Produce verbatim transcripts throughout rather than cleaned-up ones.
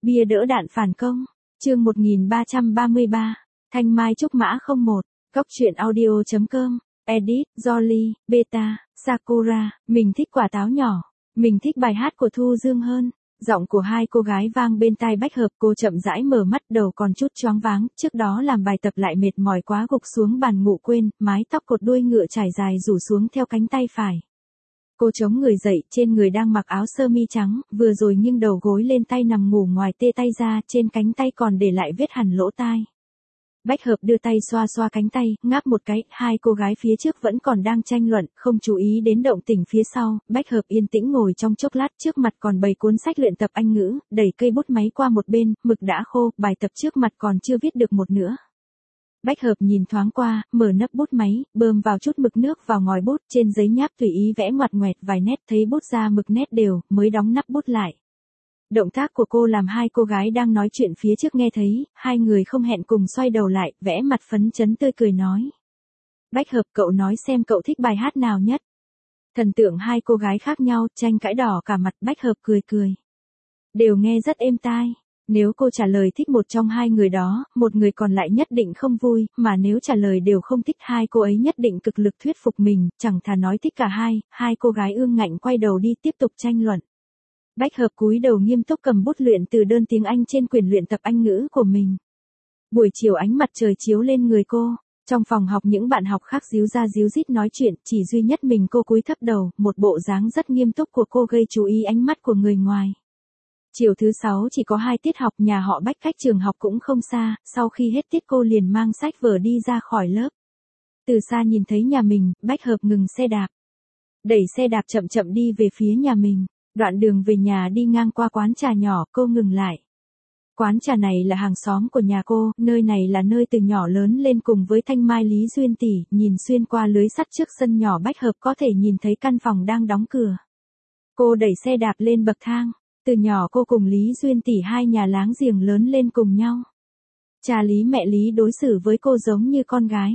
Bia đỡ đạn phản công. Chương một nghìn ba trăm ba mươi ba. Thanh Mai Trúc Mã không một. Góc truyện audio chấm com. Edit, Jolly, Beta, Sakura. Mình thích quả táo nhỏ. Mình thích bài hát của Thu Dương hơn. Giọng của hai cô gái vang bên tai Bách Hợp. Cô chậm rãi mở mắt, đầu còn chút choáng váng. Trước đó làm bài tập lại mệt mỏi quá gục xuống bàn ngủ quên. Mái tóc cột đuôi ngựa trải dài rủ xuống theo cánh tay phải. Cô chống người dậy, trên người đang mặc áo sơ mi trắng, vừa rồi nghiêng đầu gối lên, tay nằm ngủ ngoài tê tay ra, trên cánh tay còn để lại vết hằn lỗ tai. Bách Hợp đưa tay xoa xoa cánh tay, ngáp một cái, hai cô gái phía trước vẫn còn đang tranh luận, không chú ý đến động tĩnh phía sau. Bách Hợp yên tĩnh ngồi trong chốc lát, trước mặt còn bày cuốn sách luyện tập Anh ngữ, đẩy cây bút máy qua một bên, mực đã khô, bài tập trước mặt còn chưa viết được một nữa. Bách Hợp nhìn thoáng qua, mở nắp bút máy, bơm vào chút mực nước vào ngòi bút, trên giấy nháp tùy ý vẽ ngoặt ngoẹt vài nét, thấy bút ra mực nét đều, mới đóng nắp bút lại. Động tác của cô làm hai cô gái đang nói chuyện phía trước nghe thấy, hai người không hẹn cùng xoay đầu lại, vẽ mặt phấn chấn tươi cười nói. Bách Hợp, cậu nói xem cậu thích bài hát nào nhất. Thần tượng hai cô gái khác nhau, tranh cãi đỏ cả mặt. Bách Hợp cười cười. Đều nghe rất êm tai. Nếu cô trả lời thích một trong hai người đó, một người còn lại nhất định không vui, mà nếu trả lời đều không thích, hai cô ấy nhất định cực lực thuyết phục mình, chẳng thà nói thích cả hai. Hai cô gái ương ngạnh quay đầu đi tiếp tục tranh luận. Bách Hợp cúi đầu nghiêm túc cầm bút luyện từ đơn tiếng Anh trên quyển luyện tập Anh ngữ của mình. Buổi chiều ánh mặt trời chiếu lên người cô, trong phòng học những bạn học khác díu ra díu dít nói chuyện, chỉ duy nhất mình cô cúi thấp đầu, một bộ dáng rất nghiêm túc của cô gây chú ý ánh mắt của người ngoài. Chiều thứ sáu chỉ có hai tiết học, nhà họ Bách cách trường học cũng không xa, sau khi hết tiết cô liền mang sách vở đi ra khỏi lớp. Từ xa nhìn thấy nhà mình, Bách Hợp ngừng xe đạp. Đẩy xe đạp chậm chậm đi về phía nhà mình, đoạn đường về nhà đi ngang qua quán trà nhỏ, cô ngừng lại. Quán trà này là hàng xóm của nhà cô, nơi này là nơi từ nhỏ lớn lên cùng với Thanh Mai Lý Duyên tỷ, nhìn xuyên qua lưới sắt trước sân nhỏ Bách Hợp có thể nhìn thấy căn phòng đang đóng cửa. Cô đẩy xe đạp lên bậc thang. Từ nhỏ cô cùng Lý Duyên tỷ hai nhà láng giềng lớn lên cùng nhau. Cha Lý mẹ Lý đối xử với cô giống như con gái.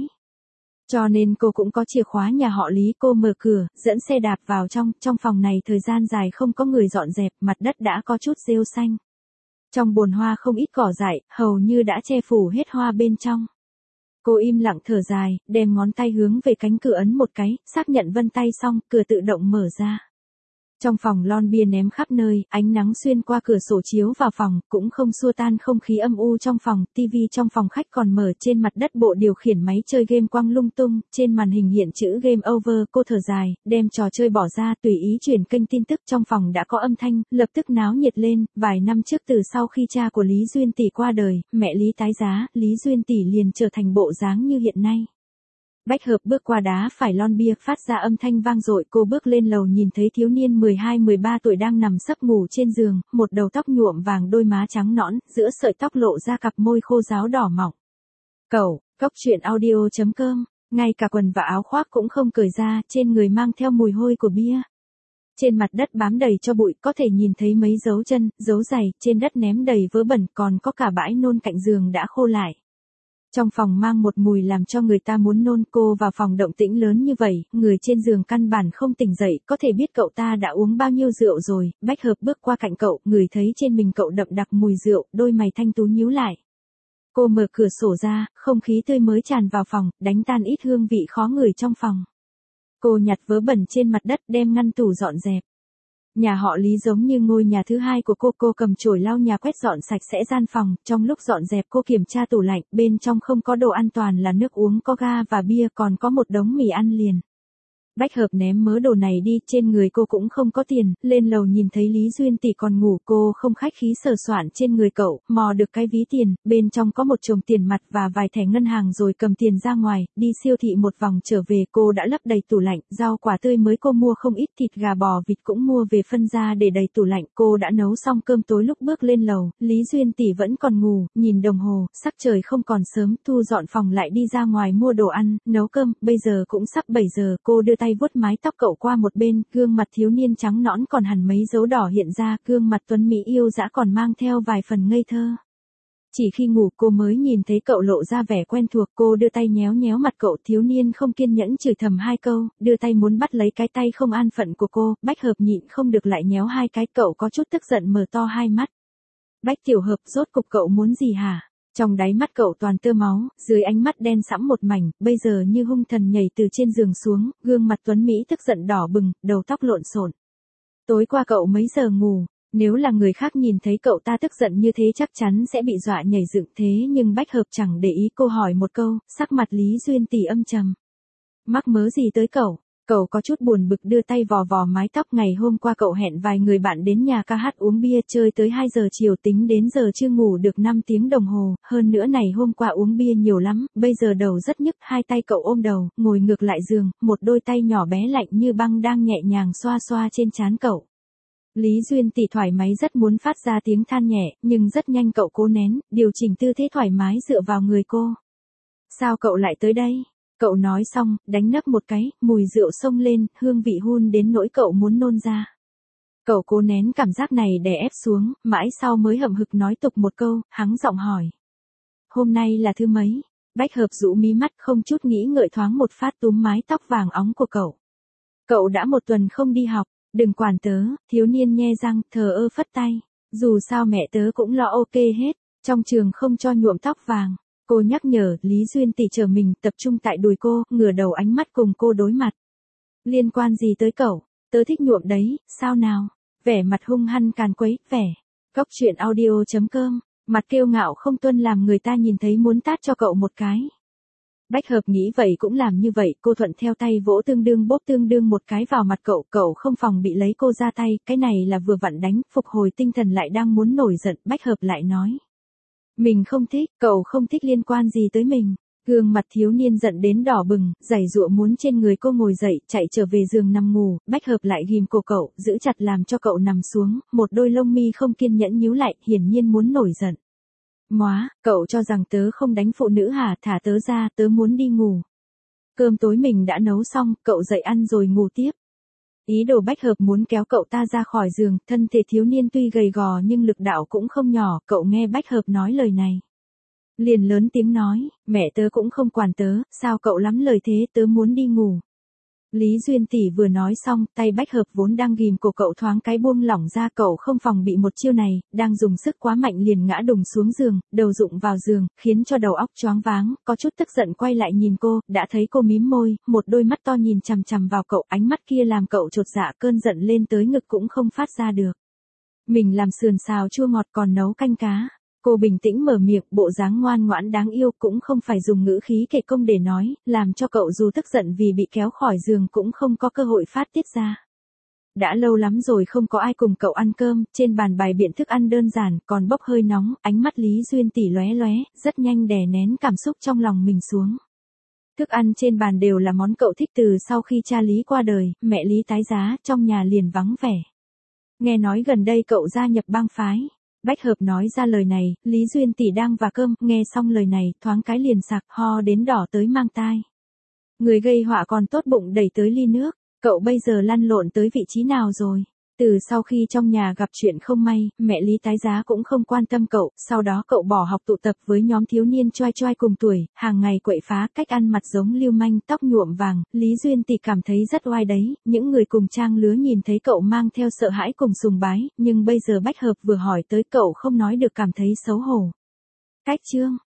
Cho nên cô cũng có chìa khóa nhà họ Lý, cô mở cửa, dẫn xe đạp vào trong, trong phòng này thời gian dài không có người dọn dẹp, mặt đất đã có chút rêu xanh. Trong bồn hoa không ít cỏ dại, hầu như đã che phủ hết hoa bên trong. Cô im lặng thở dài, đem ngón tay hướng về cánh cửa ấn một cái, xác nhận vân tay xong, cửa tự động mở ra. Trong phòng lon bia ném khắp nơi, ánh nắng xuyên qua cửa sổ chiếu vào phòng, cũng không xua tan không khí âm u trong phòng, tivi trong phòng khách còn mở, trên mặt đất bộ điều khiển máy chơi game quăng lung tung, trên màn hình hiện chữ game over, cô thở dài, đem trò chơi bỏ ra, tùy ý chuyển kênh tin tức. Trong phòng đã có âm thanh, lập tức náo nhiệt lên. Vài năm trước từ sau khi cha của Lý Duyên tỷ qua đời, mẹ Lý tái giá, Lý Duyên tỷ liền trở thành bộ dáng như hiện nay. Bách Hợp bước qua đá phải lon bia, phát ra âm thanh vang dội, cô bước lên lầu nhìn thấy thiếu niên mười hai mười ba tuổi đang nằm sấp ngủ trên giường, một đầu tóc nhuộm vàng, đôi má trắng nõn, giữa sợi tóc lộ ra cặp môi khô ráo đỏ mọng. Cậu, Góc truyện audio chấm com, ngay cả quần và áo khoác cũng không cởi ra, trên người mang theo mùi hôi của bia. Trên mặt đất bám đầy cho bụi, có thể nhìn thấy mấy dấu chân, dấu giày, trên đất ném đầy vớ bẩn, còn có cả bãi nôn cạnh giường đã khô lại. Trong phòng mang một mùi làm cho người ta muốn nôn. Cô vào phòng động tĩnh lớn như vậy, người trên giường căn bản không tỉnh dậy, có thể biết cậu ta đã uống bao nhiêu rượu rồi. Bách Hợp bước qua cạnh cậu, ngửi thấy trên mình cậu đậm đặc mùi rượu, đôi mày thanh tú nhíu lại. Cô mở cửa sổ ra, không khí tươi mới tràn vào phòng, đánh tan ít hương vị khó ngửi trong phòng. Cô nhặt vớ bẩn trên mặt đất, đem ngăn tủ dọn dẹp. Nhà họ Lý giống như ngôi nhà thứ hai của cô, cô cầm chổi lau nhà quét dọn sạch sẽ gian phòng, trong lúc dọn dẹp cô kiểm tra tủ lạnh, bên trong không có đồ ăn, toàn là nước uống có ga và bia, còn có một đống mì ăn liền. Bách Hợp ném mớ đồ này đi, trên người cô cũng không có tiền, lên lầu nhìn thấy Lý Duyên tỷ còn ngủ, cô không khách khí sờ soạn trên người cậu, mò được cái ví tiền, bên trong có một chồng tiền mặt và vài thẻ ngân hàng, rồi cầm tiền ra ngoài, đi siêu thị một vòng trở về, cô đã lấp đầy tủ lạnh, rau quả tươi mới cô mua không ít, thịt gà bò vịt cũng mua về phân ra để đầy tủ lạnh, cô đã nấu xong cơm tối. Lúc bước lên lầu, Lý Duyên tỷ vẫn còn ngủ, nhìn đồng hồ, sắc trời không còn sớm, thu dọn phòng lại đi ra ngoài mua đồ ăn, nấu cơm, bây giờ cũng sắp bảy giờ, cô đưa tay vuốt mái tóc cậu qua một bên, gương mặt thiếu niên trắng nõn còn hằn mấy dấu đỏ hiện ra, gương mặt tuấn mỹ yêu dã còn mang theo vài phần ngây thơ. Chỉ khi ngủ cô mới nhìn thấy cậu lộ ra vẻ quen thuộc, cô đưa tay nhéo nhéo mặt cậu, thiếu niên không kiên nhẫn chửi thầm hai câu, đưa tay muốn bắt lấy cái tay không an phận của cô. Bách Hợp nhịn không được lại nhéo hai cái, cậu có chút tức giận mở to hai mắt. Bách tiểu hợp, rốt cục cậu muốn gì hả? Trong đáy mắt cậu toàn tơ máu, dưới ánh mắt đen sẫm một mảnh, bây giờ như hung thần nhảy từ trên giường xuống, gương mặt tuấn Mỹ tức giận đỏ bừng, đầu tóc lộn xộn. Tối qua cậu mấy giờ ngủ? Nếu là người khác nhìn thấy cậu ta tức giận như thế chắc chắn sẽ bị dọa nhảy dựng, thế nhưng Bách Hợp chẳng để ý cô hỏi một câu, sắc mặt Lý Duyên Tỷ âm trầm. Mắc mớ gì tới cậu? Cậu có chút buồn bực đưa tay vò vò mái tóc, ngày hôm qua cậu hẹn vài người bạn đến nhà ca hát uống bia chơi tới hai giờ chiều, tính đến giờ chưa ngủ được năm tiếng đồng hồ, hơn nữa này hôm qua uống bia nhiều lắm, bây giờ đầu rất nhức, hai tay cậu ôm đầu, ngồi ngược lại giường, một đôi tay nhỏ bé lạnh như băng đang nhẹ nhàng xoa xoa trên trán cậu. Lý Duyên Tỷ thoải mái rất muốn phát ra tiếng than nhẹ, nhưng rất nhanh cậu cố nén, điều chỉnh tư thế thoải mái dựa vào người cô. Sao cậu lại tới đây? Cậu nói xong, đánh nấc một cái, mùi rượu xông lên, hương vị hun đến nỗi cậu muốn nôn ra. Cậu cố nén cảm giác này đè ép xuống, mãi sau mới hậm hực nói tục một câu, hắng giọng hỏi. Hôm nay là thứ mấy? Bách Hợp rũ mí mắt không chút nghĩ ngợi thoáng một phát túm mái tóc vàng óng của cậu. Cậu đã một tuần không đi học, đừng quản tớ, thiếu niên nhe răng, thờ ơ phất tay. Dù sao mẹ tớ cũng lo ok hết, trong trường không cho nhuộm tóc vàng. Cô nhắc nhở, Lý Duyên Tỷ chờ mình, tập trung tại đùi cô, ngửa đầu ánh mắt cùng cô đối mặt. Liên quan gì tới cậu? Tớ thích nhuộm đấy, sao nào? Vẻ mặt hung hăng càn quấy, vẻ. Cóc truyện audio chấm com, mặt kiêu ngạo không tuân làm người ta nhìn thấy muốn tát cho cậu một cái. Bách Hợp nghĩ vậy cũng làm như vậy, cô thuận theo tay vỗ tương đương bóp tương đương một cái vào mặt cậu, cậu không phòng bị lấy cô ra tay, cái này là vừa vặn đánh, phục hồi tinh thần lại đang muốn nổi giận, Bách Hợp lại nói. Mình không thích, cậu không thích liên quan gì tới mình. Gương mặt thiếu niên giận đến đỏ bừng, giày giụa muốn trên người cô ngồi dậy, chạy trở về giường nằm ngủ, Bách Hợp lại ghim cổ cậu, giữ chặt làm cho cậu nằm xuống, một đôi lông mi không kiên nhẫn nhíu lại, hiển nhiên muốn nổi giận. Móa, cậu cho rằng tớ không đánh phụ nữ hả, thả tớ ra, tớ muốn đi ngủ. Cơm tối mình đã nấu xong, cậu dậy ăn rồi ngủ tiếp. Ý đồ Bách Hợp muốn kéo cậu ta ra khỏi giường, thân thể thiếu niên tuy gầy gò nhưng lực đạo cũng không nhỏ, cậu nghe Bách Hợp nói lời này. Liền lớn tiếng nói, mẹ tớ cũng không quản tớ, sao cậu lắm lời thế, tớ muốn đi ngủ. Lý Duyên Tỷ vừa nói xong, tay Bách Hợp vốn đang ghim cổ cậu thoáng cái buông lỏng ra, cậu không phòng bị một chiêu này, đang dùng sức quá mạnh liền ngã đùng xuống giường, đầu rụng vào giường, khiến cho đầu óc choáng váng, có chút tức giận quay lại nhìn cô, đã thấy cô mím môi, một đôi mắt to nhìn chằm chằm vào cậu, ánh mắt kia làm cậu chột dạ, cơn giận lên tới ngực cũng không phát ra được. Mình làm sườn xào chua ngọt còn nấu canh cá. Cô bình tĩnh mở miệng, bộ dáng ngoan ngoãn đáng yêu, cũng không phải dùng ngữ khí kể công để nói, làm cho cậu dù tức giận vì bị kéo khỏi giường cũng không có cơ hội phát tiết ra. Đã lâu lắm rồi không có ai cùng cậu ăn cơm, trên bàn bày biện thức ăn đơn giản, còn bốc hơi nóng, ánh mắt Lý Duyên Tỷ lóe lóe, rất nhanh đè nén cảm xúc trong lòng mình xuống. Thức ăn trên bàn đều là món cậu thích từ sau khi cha Lý qua đời, mẹ Lý tái giá, trong nhà liền vắng vẻ. Nghe nói gần đây cậu gia nhập bang phái. Bách Hợp nói ra lời này, Lý Duyên Tỷ đang vả cơm, nghe xong lời này, thoáng cái liền sặc, ho đến đỏ tới mang tai. Người gây họa còn tốt bụng đẩy tới ly nước, cậu bây giờ lăn lộn tới vị trí nào rồi? Từ sau khi trong nhà gặp chuyện không may, mẹ Lý tái giá cũng không quan tâm cậu, sau đó cậu bỏ học tụ tập với nhóm thiếu niên choai choai cùng tuổi, hàng ngày quậy phá, cách ăn mặc giống lưu manh, tóc nhuộm vàng, Lý Duyên Tỷ cảm thấy rất oai đấy, những người cùng trang lứa nhìn thấy cậu mang theo sợ hãi cùng sùng bái, nhưng bây giờ Bách Hợp vừa hỏi tới cậu không nói được cảm thấy xấu hổ. Cách chương